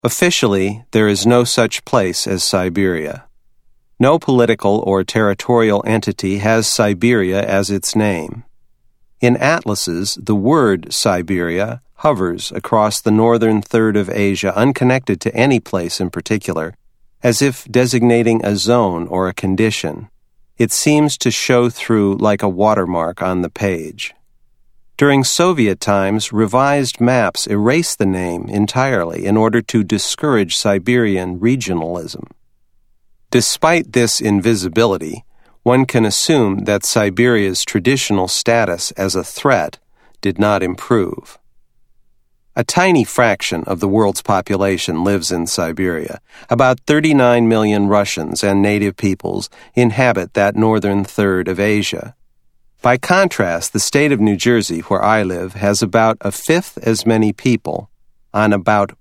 Officially, there is no such place as Siberia. No political or territorial entity has Siberia as its name. In atlases, the word Siberia hovers across the northern third of Asia unconnected to any place in particular, as if designating a zone or a condition. It seems to show through like a watermark on the page. During Soviet times, revised maps erased the name entirely in order to discourage Siberian regionalism. Despite this invisibility, one can assume that Siberia's traditional status as a threat did not improve. A tiny fraction of the world's population lives in Siberia. About 39 million Russians and native peoples inhabit that northern third of Asia. By contrast, the state of New Jersey, where I live, has about a fifth as many people on about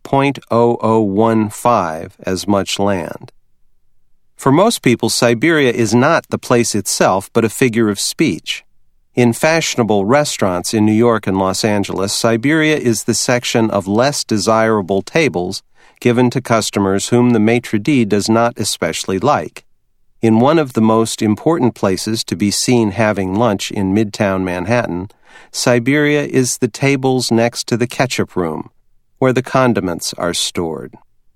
0.0015 as much land. For most people, Siberia is not the place itself, but a figure of speech. In fashionable restaurants in New York and Los Angeles, Siberia is the section of less desirable tables given to customers whom the maitre d' does not especially like. In one of the most important places to be seen having lunch in Midtown Manhattan, Siberia is the tables next to the ketchup room, where the condiments are stored.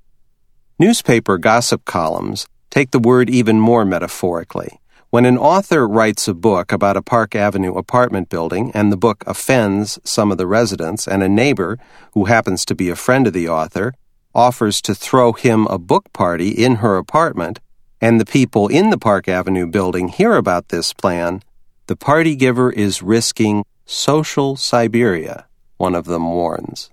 Newspaper gossip columns take the word even more metaphorically. When an author writes a book about a Park Avenue apartment building and the book offends some of the residents and a neighbor, who happens to be a friend of the author, offers to throw him a book party in her apartment, and the people in the Park Avenue building hear about this plan, the party giver is risking social Siberia, one of them warns.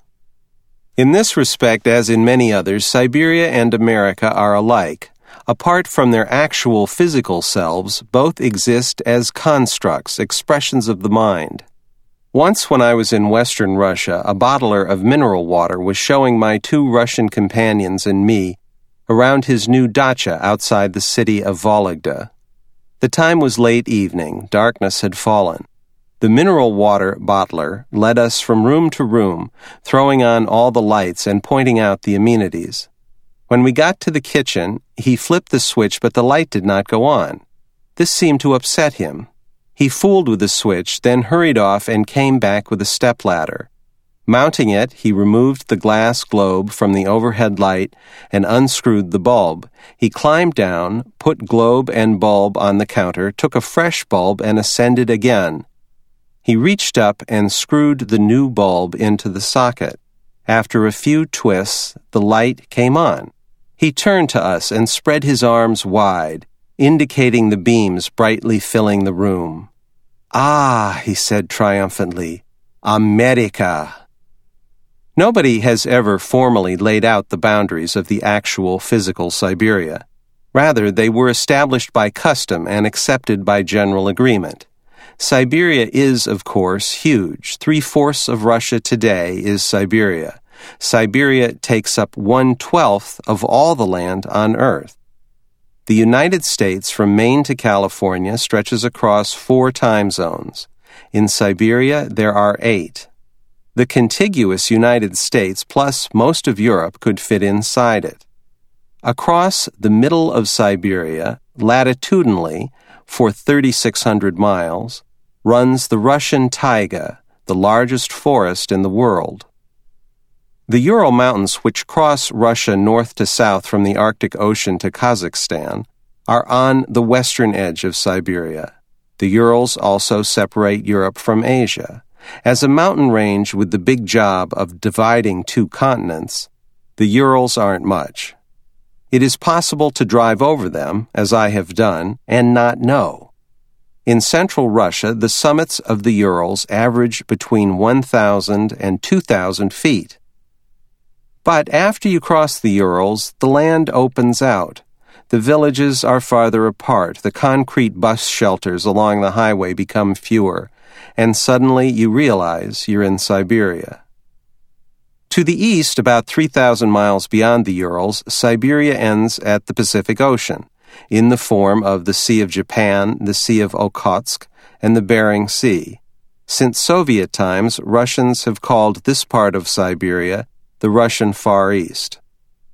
In this respect, as in many others, Siberia and America are alike. Apart from their actual physical selves, both exist as constructs, expressions of the mind. Once when I was in Western Russia, a bottler of mineral water was showing my two Russian companions and me around his new dacha outside the city of Vologda. The time was late evening. Darkness had fallen. The mineral water bottler led us from room to room, throwing on all the lights and pointing out the amenities. When we got to the kitchen, he flipped the switch, but the light did not go on. This seemed to upset him. He fooled with the switch, then hurried off and came back with a stepladder. Mounting it, he removed the glass globe from the overhead light and unscrewed the bulb. He climbed down, put globe and bulb on the counter, took a fresh bulb, and ascended again. He reached up and screwed the new bulb into the socket. After a few twists, the light came on. He turned to us and spread his arms wide, indicating the beams brightly filling the room. "Ah," he said triumphantly, "America." Nobody has ever formally laid out the boundaries of the actual physical Siberia. Rather, they were established by custom and accepted by general agreement. Siberia is, of course, huge. 3/4 of Russia today is Siberia. Siberia takes up 1/12 of all the land on Earth. The United States, from Maine to California, stretches across 4 time zones. In Siberia, there are 8. The contiguous United States plus most of Europe could fit inside it. Across the middle of Siberia, latitudinally, for 3,600 miles, runs the Russian taiga, the largest forest in the world. The Ural Mountains, which cross Russia north to south from the Arctic Ocean to Kazakhstan, are on the western edge of Siberia. The Urals also separate Europe from Asia. As a mountain range with the big job of dividing 2 continents, the Urals aren't much. It is possible to drive over them, as I have done, and not know. In central Russia, the summits of the Urals average between 1,000 and 2,000 feet. But after you cross the Urals, the land opens out. The villages are farther apart. The concrete bus shelters along the highway become fewer, and suddenly you realize you're in Siberia. To the east, about 3,000 miles beyond the Urals, Siberia ends at the Pacific Ocean, in the form of the Sea of Japan, the Sea of Okhotsk, and the Bering Sea. Since Soviet times, Russians have called this part of Siberia the Russian Far East.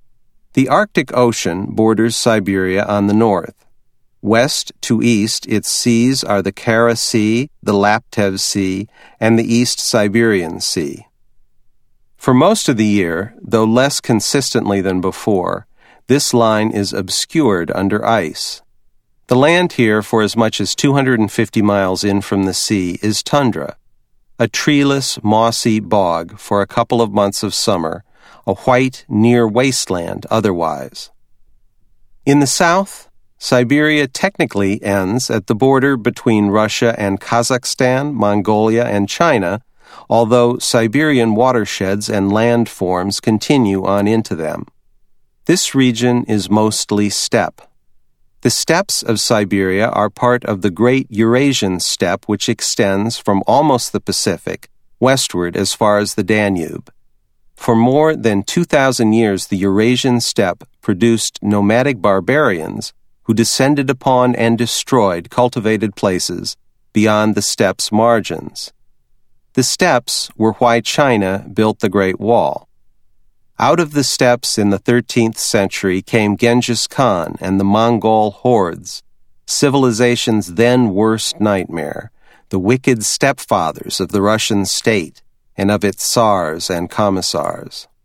The Arctic Ocean borders Siberia on the north. West to east, its seas are the Kara Sea, the Laptev Sea, and the East Siberian Sea. For most of the year, though less consistently than before, this line is obscured under ice. The land here, for as much as 250 miles in from the sea, is tundra, a treeless, mossy bog for a couple of months of summer, a white, near wasteland otherwise. In the south, Siberia technically ends at the border between Russia and Kazakhstan, Mongolia, and China, although Siberian watersheds and landforms continue on into them. This region is mostly steppe. The steppes of Siberia are part of the Great Eurasian Steppe, which extends from almost the Pacific westward as far as the Danube. For more than 2,000 years, the Eurasian steppe produced nomadic barbarians who descended upon and destroyed cultivated places beyond the steppe's margins. The steppes were why China built the Great Wall. Out of the steppes in the 13th century came Genghis Khan and the Mongol hordes, civilization's then worst nightmare, the wicked stepfathers of the Russian state and of its tsars and commissars.